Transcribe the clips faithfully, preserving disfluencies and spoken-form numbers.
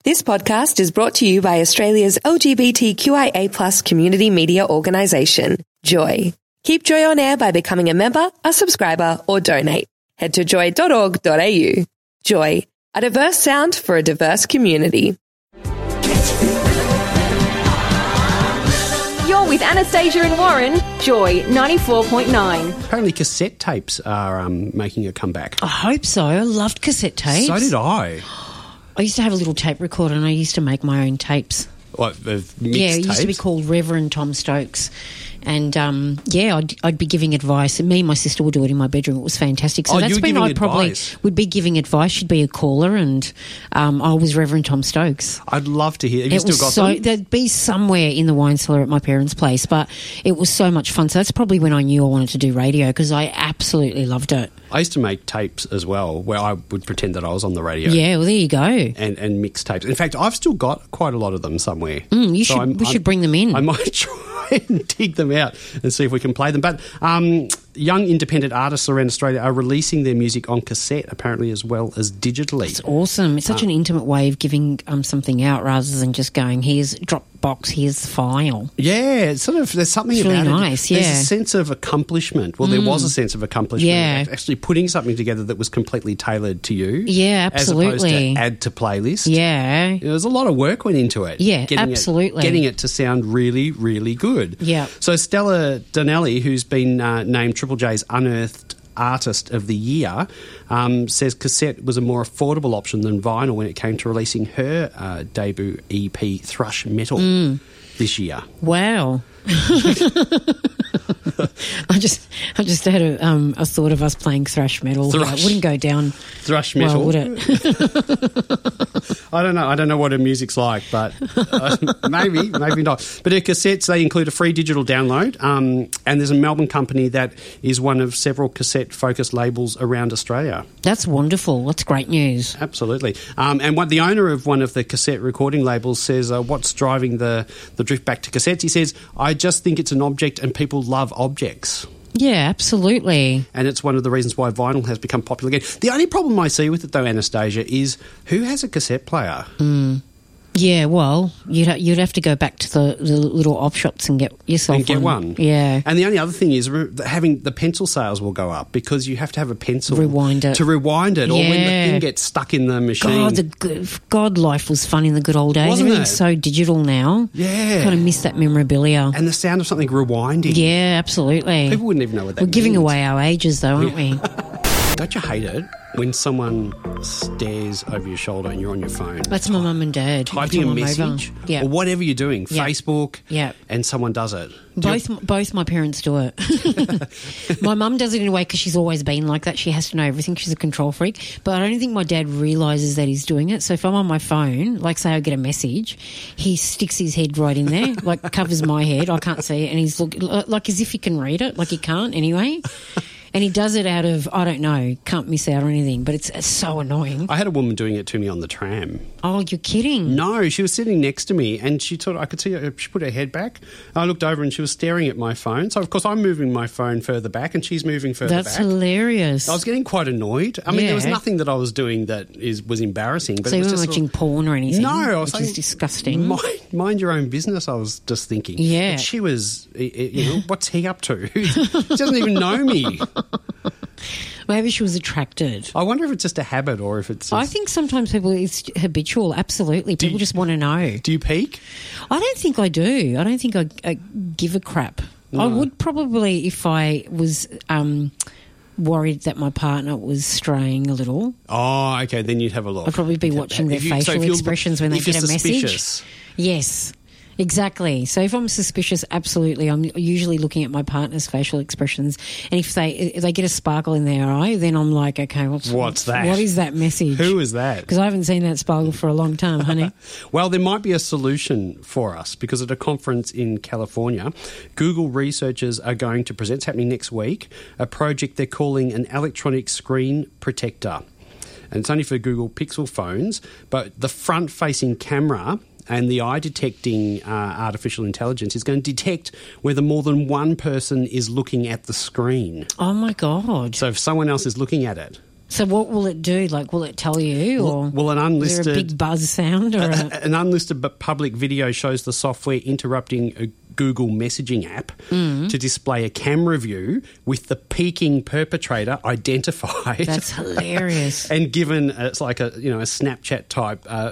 This podcast is brought to you by Australia's L G B T Q I A plus community media organisation, Joy. Keep Joy on air by becoming a member, a subscriber, or donate. Head to joy dot org dot a u. Joy, a diverse sound for a diverse community. You're with Anastasia and Warren, Joy ninety-four point nine. Apparently cassette tapes are um, making a comeback. I hope so. I loved cassette tapes. So did I. I used to have a little tape recorder and I used to make my own tapes. What, of mixed yeah, it used tapes? to be called Reverend Tom Stokes. And, um, yeah, I'd, I'd be giving advice. And me and my sister would do it in my bedroom. It was fantastic. So Oh, that's you were when giving I probably advice? would be giving advice. She'd be a caller and um, I was Reverend Tom Stokes. I'd love to hear. Have you It still was got so them? there'd be somewhere in the wine cellar at my parents' place, but it was so much fun. So that's probably when I knew I wanted to do radio because I absolutely loved it. I used to make tapes as well where I would pretend that I was on the radio. Yeah, well, there you go. And, and mix tapes. In fact, I've still got quite a lot of them somewhere. Mm, you So should. I'm- we I'm- should bring them in. I might try and dig them out and see if we can play them. But um, young independent artists around Australia are releasing their music on cassette, apparently, as well as digitally. It's awesome. It's such an intimate way of giving um, something out rather than just going, here's Dropbox, here's the file. Yeah, it's sort of, there's something It's about really it. nice, There's yeah. a sense of accomplishment. Well, there was a sense of accomplishment. Yeah. of actually putting something together that was completely tailored to you. Yeah, As opposed absolutely. to add to playlist. Yeah. There was a lot of work went into it. Yeah, getting absolutely. It, getting it to sound really, really good. Yeah. So Stella Donnelly, who's been uh, named Triple J's Unearthed Artist of the Year, um, says cassette was a more affordable option than vinyl when it came to releasing her uh, debut E P, Thrush Metal, Mm. this year. Wow. I just, I just had a, um, a thought of us playing thrash metal. Thrush. Yeah, it wouldn't go down Thrush Metal. well, would it? I don't know. I don't know what her music's like, but uh, maybe, maybe not. But her cassettes, they include a free digital download, um, and there's a Melbourne company that is one of several cassette-focused labels around Australia. That's wonderful. That's great news. Absolutely. Um, and what the owner of one of the cassette recording labels says, uh, what's driving the, the drift back to cassettes? He says, I just think it's an object and people love objects. Yeah, absolutely. And it's one of the reasons why vinyl has become popular again. The only problem I see with it, though, Anastasia, is who has a cassette player? Mm. Yeah, well, you'd ha- you'd have to go back to the, the little op shops and get yourself And get one. Yeah. And the only other thing is re- having the pencil sales will go up because you have to have a pencil Rewind it. to rewind it, or when the Yeah. thing gets stuck in the machine. God, the good, God, life was fun in the good old days. Wasn't Everything's it? so digital now. Yeah. Kind of miss that memorabilia. And the sound of something rewinding. Yeah, absolutely. People wouldn't even know what that We're giving means. away our ages, though, aren't we? Don't you hate it when someone stares over your shoulder and you're on your phone? That's my mum and dad. Typing a Every time I'm message over. Yeah. or whatever you're doing, Yeah. Facebook, Yeah. and someone does it. Do you- Both both my parents do it. My mum does it in a way because she's always been like that. She has to know everything. She's a control freak. But I don't think my dad realises that he's doing it. So if I'm on my phone, like say I get a message, he sticks his head right in there, like covers my head. I can't see it. And he's look, like as if he can read it, like he can't anyway. And he does it out of, I don't know, can't miss out or anything. But it's, it's so annoying. I had a woman doing it to me on the tram. Oh, you're kidding. No, she was sitting next to me and she thought I could see her, she put her head back. I looked over and she was staring at my phone. So, of course, I'm moving my phone further back and she's moving further That's back. hilarious. I was getting quite annoyed. I mean, there was Yeah. nothing that I was doing that is was embarrassing. But so it you was weren't just watching porn or anything? No, I was which is saying, disgusting. Mind, mind your own business, I was just thinking. Yeah. But she was, i- i- you know, what's he up to? She doesn't even know me. Maybe she was attracted. I wonder if it's just a habit or if it's... I just- think sometimes people, it's habitual, absolutely. People you- just want to know. Do you peek? I don't think I do. I don't think I, I give a crap. I would probably if I was um, worried that my partner was straying a little. Oh, okay, then you'd have a look. I'd probably be watching their If you- so facial if you're- expressions when they if you're get a suspicious. message. Yes. Exactly. So if I'm suspicious, absolutely, I'm usually looking at my partner's facial expressions, and if they if they get a sparkle in their eye, then I'm like, okay, what's What's that? What is that message? Who is that? Because I haven't seen that sparkle for a long time, honey. Well, there might be a solution for us because at a conference in California, Google researchers are going to present, it's happening next week, a project they're calling an electronic screen protector. And it's only for Google Pixel phones, but the front-facing camera and the eye-detecting uh, artificial intelligence is going to detect whether more than one person is looking at the screen. Oh, my God. So if someone else is looking at it, So what will it do? Like, will it tell you? Or Well, well, an unlisted... is there a big buzz sound? Or a, An unlisted but public video shows the software interrupting a Google messaging app Mm. to display a camera view with the peeking perpetrator identified. That's hilarious. And given uh, it's like a you know a Snapchat type uh,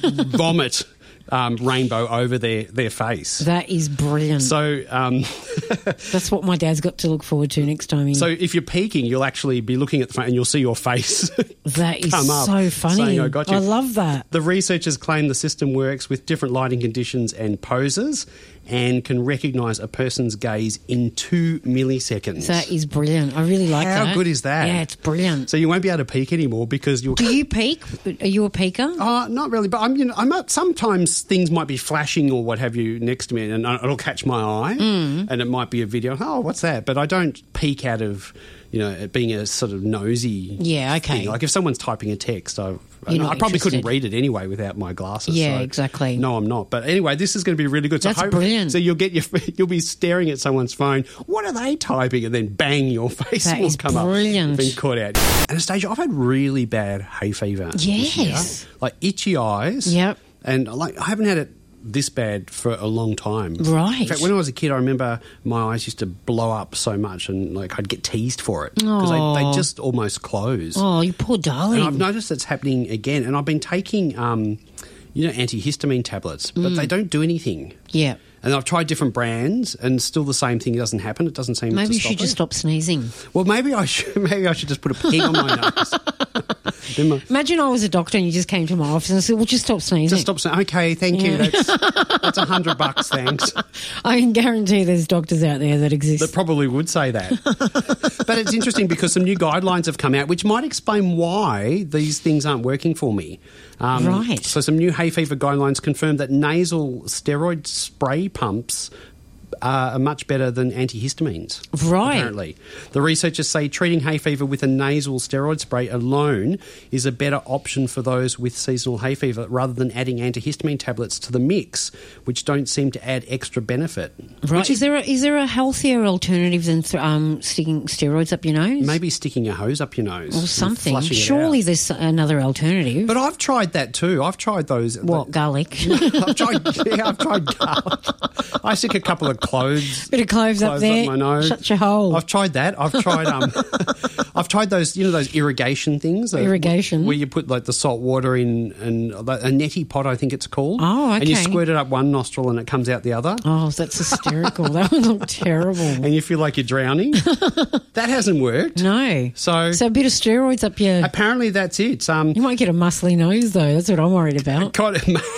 vomit um, rainbow over their, their face. That is brilliant. So um, That's what my dad's got to look forward to next time. He, so if you're peeking, you'll actually be looking at the phone and you'll see your face. that is come up so funny. saying, "I got you." I love that. The researchers claim the system works with different lighting conditions and poses and can recognise a person's gaze in two milliseconds. That is brilliant. I really like How that. good is that? Yeah, it's brilliant. So you won't be able to peek anymore because you'll... Do you peek? Are you a peeker? Uh, not really, but I'm, you know, I'm not, sometimes things might be flashing or what have you next to me and it'll catch my eye Mm. and it might be a video. Oh, what's that? But I don't peek out of, you know, it being a sort of nosy Yeah, okay. thing. Like if someone's typing a text, I, I, You're not I probably interested. couldn't read it anyway without my glasses. Yeah, so exactly. No, I'm not. But anyway, this is going to be really good. So That's brilliant. So you'll get your, you'll be staring at someone's phone. What are they typing? And then bang, your face That will is come brilliant. up. Been caught out. Anastasia, I've had really bad hay fever. this year. Yes. Like itchy eyes. Yep. And like I haven't had it this bad for a long time. Right. In fact, when I was a kid, I remember my eyes used to blow up so much and like I'd get teased for it because they, they Aw. just almost close. Oh, you poor darling. And I've noticed it's happening again. And I've been taking, um, you know, antihistamine tablets, but Mm. they don't do anything. yeah. And I've tried different brands, and still the same thing doesn't happen. It doesn't seem Maybe to you stop should just it. stop sneezing. Well, maybe I should. Maybe I should just put a peg on my nose. Then my- Imagine I was a doctor and you just came to my office and I said, well, just stop sneezing. Just stop saying, okay, thank you. Yeah. That's that's a hundred bucks, thanks. I can guarantee there's doctors out there that exist. That probably would say that. But it's interesting because some new guidelines have come out which might explain why these things aren't working for me. Um, Right. So some new hay fever guidelines confirm that nasal steroid spray pumps uh, are much better than antihistamines. Right. Apparently. The researchers say treating hay fever with a nasal steroid spray alone is a better option for those with seasonal hay fever rather than adding antihistamine tablets to the mix, which don't seem to add extra benefit. Right. Which Is there a, is there a healthier alternative than th- um, sticking steroids up your nose? Maybe sticking a hose up your nose. Or and something. flushing it Surely out. there's another alternative. But I've tried that too. I've tried those. what, garlic? I've tried. Yeah, I've tried garlic. I stick a couple of cloves. Bit of cloves up cloves there. my nose. Shut your hole. I've tried that. I've tried. Um, I've tried those. You know those irrigation things. uh, Irrigation? where you put like the salt water in and a neti pot, I think it's called. Oh, And you okay. squirt it up one nostril and it comes out the other. Oh, that's hysterical. That would look terrible. And you feel like you're drowning. That hasn't worked. No. So, So a bit of steroids up your... apparently that's it. Um, You might get a muscly nose, though. That's what I'm worried about. Con-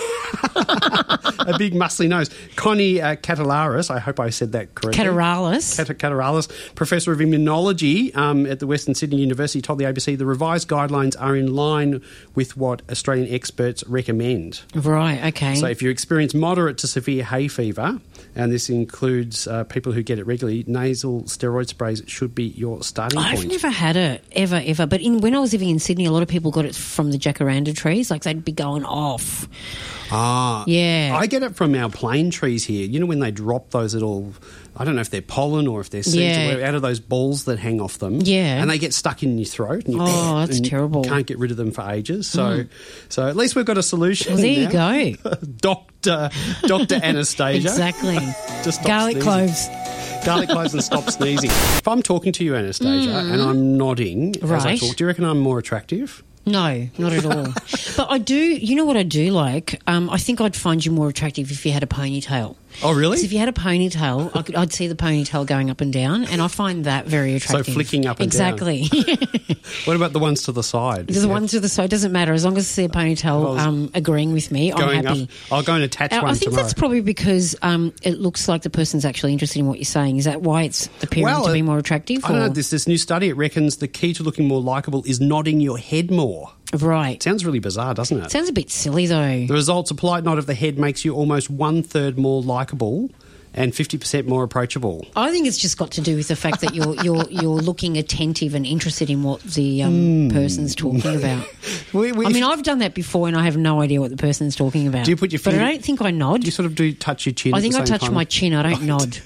a big muscly nose. Connie uh, Catalaris, I hope I said that correctly. Cataralis. Cat- Cataralis, Professor of Immunology um, at the Western Sydney University, told the A B C the revised guidelines are in line with what Australian experts recommend. Right, okay. So if you experience moderate to severe hay fever, and this includes uh, people who get it regularly, nasal steroid sprays should be your starting I've point. never had it, ever, ever. But in, when I was living in Sydney, a lot of people got it from the jacaranda trees. Like, they'd be going off. Ah, Yeah. I get it from our plane trees here. You know when they drop those little, I don't know if they're pollen or if they're seeds Yeah. or whatever, out of those balls that hang off them. Yeah. And they get stuck in your throat. And you, Oh, that's and you terrible. Can't get rid of them for ages. So, so at least we've got a solution. Well, there you now. go. Doctor Doctor Anastasia. Exactly. Just stop Garlic sneezing. cloves. Garlic cloves and stop sneezing. If I'm talking to you, Anastasia, and I'm nodding as I Mm. Right. talk, do you reckon I'm more attractive? No, not at all. But I do, you know what I do like? Um, I think I'd find you more attractive if you had a ponytail. Oh, really? 'Cause if you had a ponytail, I could, I'd see the ponytail going up and down, and I find that very attractive. flicking up and down. exactly. What about the ones to the side? The one to the side doesn't matter as long as the ponytail um, agreeing with me. I'm Going happy. up. I'll go and attach And one I think tomorrow. that's probably because um, it looks like the person's actually interested in what you're saying. Is that why it's appearing Well, to be it- more attractive? I don't or- know. This this new study, it reckons the key to looking more likeable is nodding your head more. Right. Sounds really bizarre, doesn't it? Sounds a bit silly though. The results: a polite nod of the head makes you almost one third more likeable and fifty percent more approachable. I think it's just got to do with the fact that you're you're you're looking attentive and interested in what the um, Hmm. person's talking about. We, we, I mean, I've done that before, and I have no idea what the person's talking about. Do you put your But finger- I don't think I nod. you sort of do touch your chin. I at think the I same touch time? my chin. I don't nod.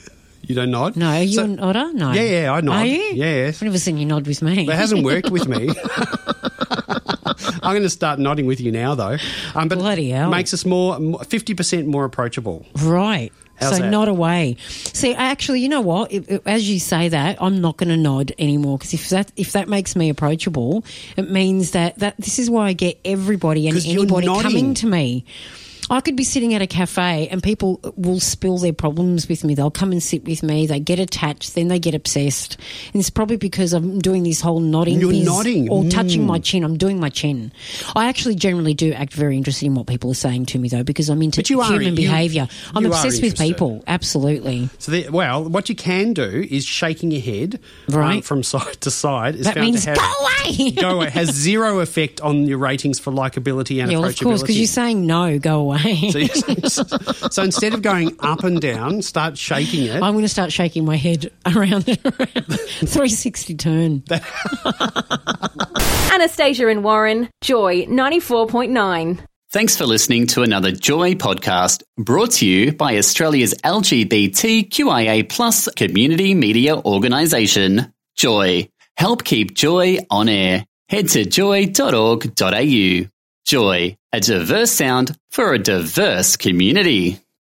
You don't nod? No, are you So- a nodder? No. Yeah, yeah, I nod. Are you? Yes. I've never seen you nod with me. It hasn't worked with me. I'm going to start nodding with you now, though. Um, but Bloody hell. makes us more fifty percent more approachable. Right. How's so that? nod away. See, actually, you know what? If, if- as you say that, I'm not going to nod anymore because if that if that makes me approachable, it means that, that this is why I get everybody and 'Cause you're anybody nodding. coming to me. I could be sitting at a cafe and people will spill their problems with me. They'll come and sit with me. They get attached, then they get obsessed. And it's probably because I'm doing this whole nodding You're biz nodding. or touching Mm. my chin. I'm doing my chin. I actually generally do act very interested in what people are saying to me, though, because I'm into But you are- human you- behaviour. I'm you are obsessed with interested. people. Absolutely. So, the, well, what you can do is shaking your head Right. um, from side to side. Is That found means to have, go away. Go away. Has zero effect on your ratings for likability and Yeah, well, approachability. of course, because you're saying no, go away. So, you- so instead of going up and down, start shaking it. I'm going to start shaking my head around and around. three sixty turn. Anastasia and Warren, Joy ninety-four point nine. Thanks for listening to another Joy podcast brought to you by Australia's L G B T Q I A plus community media organisation, Joy. Help keep Joy on air. Head to joy dot org dot a u. Joy, a diverse sound for a diverse community.